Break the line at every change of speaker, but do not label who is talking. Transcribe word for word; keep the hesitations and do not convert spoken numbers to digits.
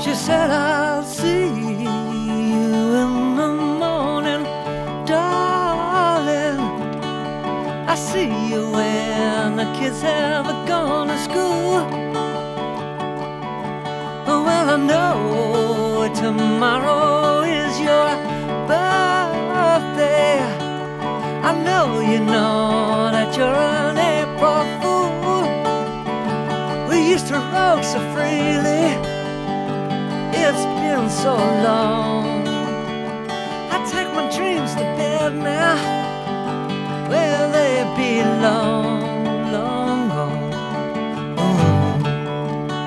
She said, I'll see you in the morning, darling. I see you when the kids have gone to school. Well, I know tomorrow is your birthday. I know you know that you're an April fool. We used to roam so freely, it's been so long. I take my dreams to bed now, where they belong, long